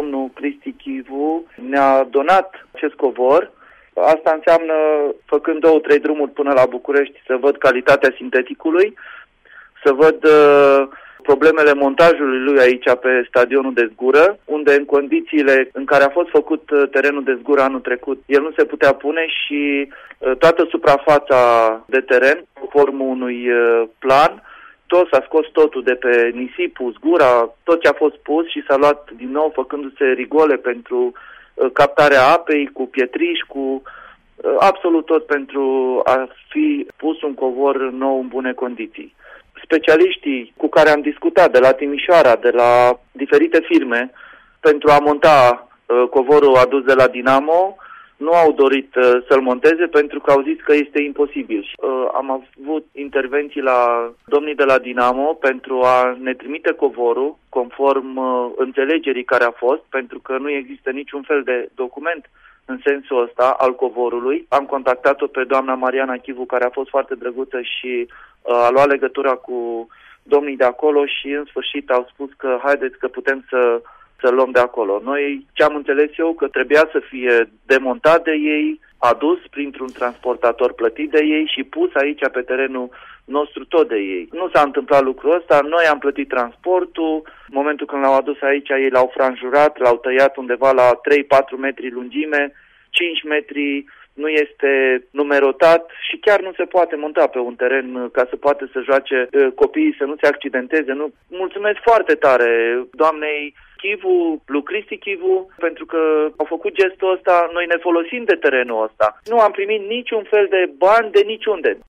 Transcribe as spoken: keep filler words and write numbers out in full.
domnul Cristi Chivu ne-a donat acest covor. Asta înseamnă, făcând două, trei drumuri până la București, să văd calitatea sinteticului, să văd uh, problemele montajului lui aici pe stadionul de zgură, unde în condițiile în care a fost făcut terenul de zgură anul trecut, el nu se putea pune și uh, toată suprafața de teren, conform unui uh, plan, tot s-a scos totul de pe nisipul, zgura, tot ce a fost pus și s-a luat din nou făcându-se rigole pentru uh, captarea apei, cu pietriș, cu uh, absolut tot pentru a fi pus un covor nou în bune condiții. Specialiștii cu care am discutat de la Timișoara, de la diferite firme, pentru a monta uh, covorul adus de la Dinamo, nu au dorit uh, să-l monteze pentru că au zis că este imposibil. Uh, am avut intervenții la domnii de la Dinamo pentru a ne trimite covorul conform uh, înțelegerii care a fost, pentru că nu există niciun fel de document în sensul ăsta al covorului. Am contactat-o pe doamna Mariana Chivu, care a fost foarte drăguță și uh, a luat legătura cu domnii de acolo și în sfârșit au spus că haideți că putem să să luăm de acolo. Noi ce am înțeles eu, că trebuia să fie demontat de ei, adus printr-un transportator plătit de ei și pus aici pe terenul nostru tot de ei. Nu s-a întâmplat lucrul ăsta, noi am plătit transportul, în momentul când l-au adus aici, ei l-au franjurat, l-au tăiat undeva la trei patru metri lungime, cinci metri, nu este numerotat și chiar nu se poate monta pe un teren ca să poată să joace copiii, să nu se accidenteze. Nu. Mulțumesc foarte tare doamnei Chivu, lui Cristi Chivu, pentru că au făcut gestul ăsta, noi ne folosim de terenul ăsta. Nu am primit niciun fel de bani de niciunde.